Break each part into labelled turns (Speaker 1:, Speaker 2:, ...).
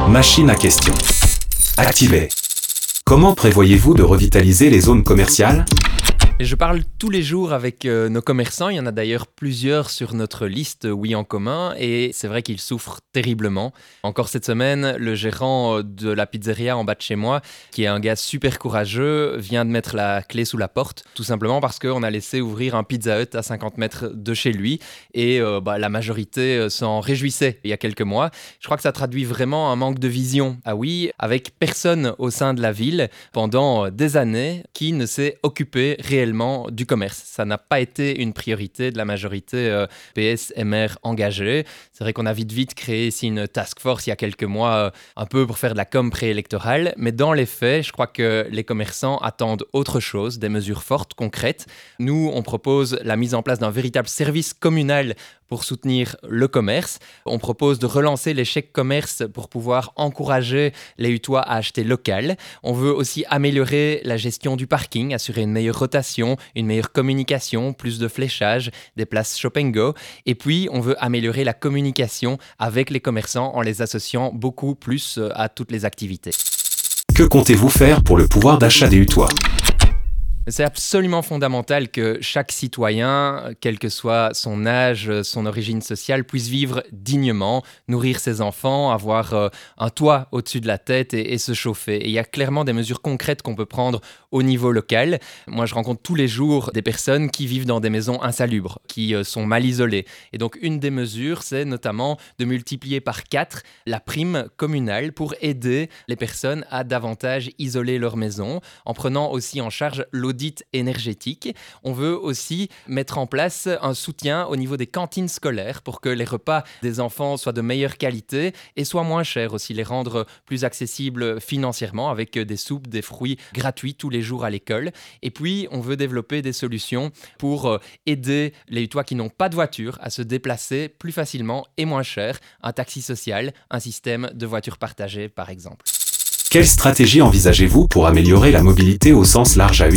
Speaker 1: Machine à questions. Activée. Comment prévoyez-vous de revitaliser les zones commerciales ?
Speaker 2: Et je parle tous les jours avec nos commerçants. Il y en a d'ailleurs plusieurs sur notre liste Oui en commun. Et c'est vrai qu'ils souffrent terriblement. Encore cette semaine, le gérant de la pizzeria en bas de chez moi, qui est un gars super courageux, vient de mettre la clé sous la porte. Tout simplement parce qu'on a laissé ouvrir un Pizza Hut à 50 mètres de chez lui. Et la majorité s'en réjouissait il y a quelques mois. Je crois que ça traduit vraiment un manque de vision. Ah oui, avec personne au sein de la ville pendant des années qui ne s'est occupé réellement du commerce. Ça n'a pas été une priorité de la majorité PS-MR engagée. C'est vrai qu'on a vite créé ici une task force il y a quelques mois, un peu pour faire de la com préélectorale, mais dans les faits, je crois que les commerçants attendent autre chose, des mesures fortes, concrètes. Nous, on propose la mise en place d'un véritable service communal pour soutenir le commerce. On propose de relancer les chèques commerce pour pouvoir encourager les Hutois à acheter local. On veut aussi améliorer la gestion du parking, assurer une meilleure rotation, une meilleure communication, plus de fléchage, des places Shop & Go. Et puis, on veut améliorer la communication avec les commerçants en les associant beaucoup plus à toutes les activités.
Speaker 1: Que comptez-vous faire pour le pouvoir d'achat des Hutois ?
Speaker 2: C'est absolument fondamental que chaque citoyen, quel que soit son âge, son origine sociale, puisse vivre dignement, nourrir ses enfants, avoir un toit au-dessus de la tête et se chauffer. Et il y a clairement des mesures concrètes qu'on peut prendre au niveau local. Moi, je rencontre tous les jours des personnes qui vivent dans des maisons insalubres, qui sont mal isolées. Et donc, une des mesures, c'est notamment de multiplier par 4 la prime communale pour aider les personnes à davantage isoler leur maison, en prenant aussi en charge l'audit énergétique. On veut aussi mettre en place un soutien au niveau des cantines scolaires pour que les repas des enfants soient de meilleure qualité et soient moins chers aussi, les rendre plus accessibles financièrement avec des soupes, des fruits gratuits tous les jours à l'école. Et puis, on veut développer des solutions pour aider les Hutois qui n'ont pas de voiture à se déplacer plus facilement et moins cher. Un taxi social, un système de voitures partagées par exemple.
Speaker 1: Quelle stratégie envisagez-vous pour améliorer la mobilité au sens large à Huy ?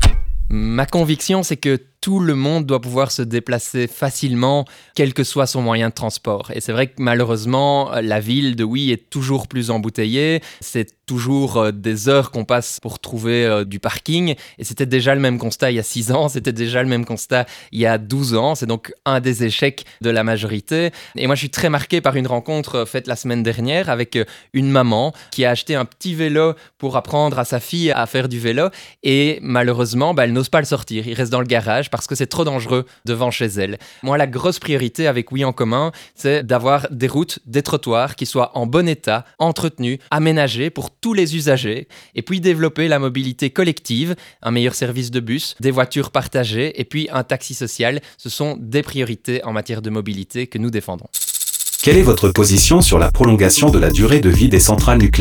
Speaker 2: Ma conviction, c'est que tout le monde doit pouvoir se déplacer facilement, quel que soit son moyen de transport. Et c'est vrai que malheureusement, la ville de Huy est toujours plus embouteillée. C'est toujours des heures qu'on passe pour trouver du parking. Et c'était déjà le même constat il y a 6 ans, c'était déjà le même constat il y a 12 ans. C'est donc un des échecs de la majorité. Et moi, je suis très marqué par une rencontre faite la semaine dernière avec une maman qui a acheté un petit vélo pour apprendre à sa fille à faire du vélo. Et malheureusement, elle n'ose pas le sortir. Il reste dans le garage parce que c'est trop dangereux devant chez elle. Moi, la grosse priorité avec Oui en commun, c'est d'avoir des routes, des trottoirs qui soient en bon état, entretenus, aménagés pour tous les usagers, et puis développer la mobilité collective, un meilleur service de bus, des voitures partagées, et puis un taxi social. Ce sont des priorités en matière de mobilité que nous défendons.
Speaker 1: Quelle est votre position sur la prolongation de la durée de vie des centrales nucléaires ?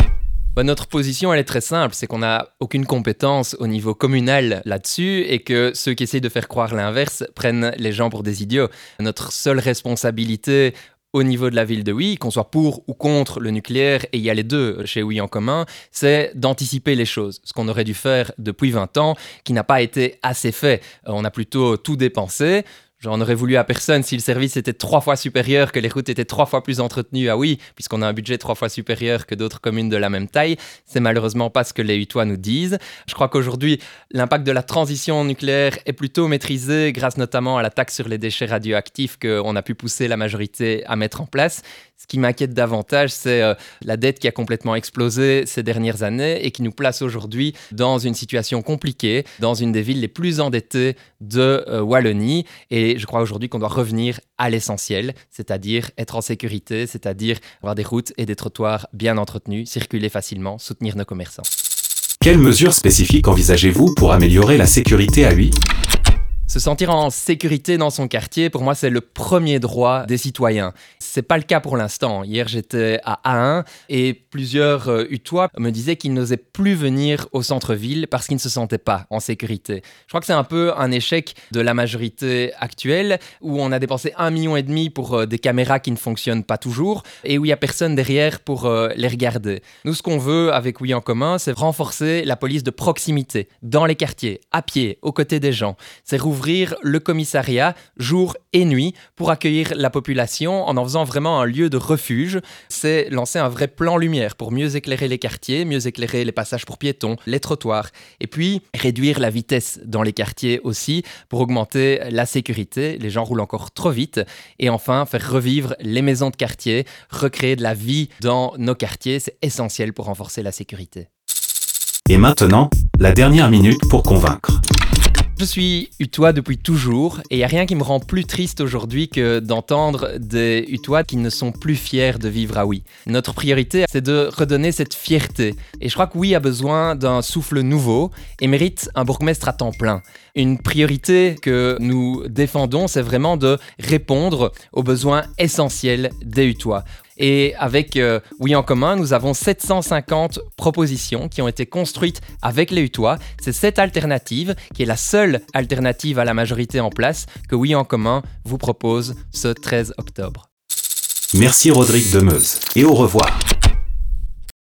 Speaker 2: Notre position, elle est très simple, c'est qu'on n'a aucune compétence au niveau communal là-dessus et que ceux qui essayent de faire croire l'inverse prennent les gens pour des idiots. Notre seule responsabilité au niveau de la ville de Huy, qu'on soit pour ou contre le nucléaire, et il y a les deux chez Oui en commun, c'est d'anticiper les choses. Ce qu'on aurait dû faire depuis 20 ans, qui n'a pas été assez fait. On a plutôt tout dépensé. J'en aurais voulu à personne si le service était 3 fois supérieur, que les routes étaient 3 fois plus entretenues. Ah oui, puisqu'on a un budget 3 fois supérieur que d'autres communes de la même taille. C'est malheureusement pas ce que les Hutois nous disent. Je crois qu'aujourd'hui, l'impact de la transition nucléaire est plutôt maîtrisé grâce notamment à la taxe sur les déchets radioactifs qu'on a pu pousser la majorité à mettre en place. Ce qui m'inquiète davantage, c'est la dette qui a complètement explosé ces dernières années et qui nous place aujourd'hui dans une situation compliquée, dans une des villes les plus endettées de Wallonie. Et je crois aujourd'hui qu'on doit revenir à l'essentiel, c'est-à-dire être en sécurité, c'est-à-dire avoir des routes et des trottoirs bien entretenus, circuler facilement, soutenir nos commerçants.
Speaker 1: Quelles mesures spécifiques envisagez-vous pour améliorer la sécurité à Huy ?
Speaker 2: Se sentir en sécurité dans son quartier, pour moi, c'est le premier droit des citoyens. C'est pas le cas pour l'instant. Hier, j'étais à A1 et plusieurs Hutois me disaient qu'ils n'osaient plus venir au centre-ville parce qu'ils ne se sentaient pas en sécurité. Je crois que c'est un peu un échec de la majorité actuelle où on a dépensé 1,5 million pour des caméras qui ne fonctionnent pas toujours et où il n'y a personne derrière pour les regarder. Nous, ce qu'on veut avec Oui en commun, c'est renforcer la police de proximité dans les quartiers, à pied, aux côtés des gens. C'est rouvrir rouvrir le commissariat jour et nuit pour accueillir la population en faisant vraiment un lieu de refuge. C'est lancer un vrai plan lumière pour mieux éclairer les quartiers, mieux éclairer les passages pour piétons, les trottoirs. Et puis, réduire la vitesse dans les quartiers aussi pour augmenter la sécurité. Les gens roulent encore trop vite. Et enfin, faire revivre les maisons de quartier, recréer de la vie dans nos quartiers. C'est essentiel pour renforcer la sécurité.
Speaker 1: Et maintenant, la dernière minute pour convaincre.
Speaker 2: Je suis Utois depuis toujours et il n'y a rien qui me rend plus triste aujourd'hui que d'entendre des Utois qui ne sont plus fiers de vivre à Oui. Notre priorité, c'est de redonner cette fierté. Et je crois que Oui a besoin d'un souffle nouveau et mérite un bourgmestre à temps plein. Une priorité que nous défendons, c'est vraiment de répondre aux besoins essentiels des Utois. Et avec Oui en commun, nous avons 750 propositions qui ont été construites avec les Utois. C'est cette alternative, qui est la seule alternative à la majorité en place, que Oui en commun vous propose ce 13 octobre.
Speaker 1: Merci Rodrigue Demeuse et au revoir.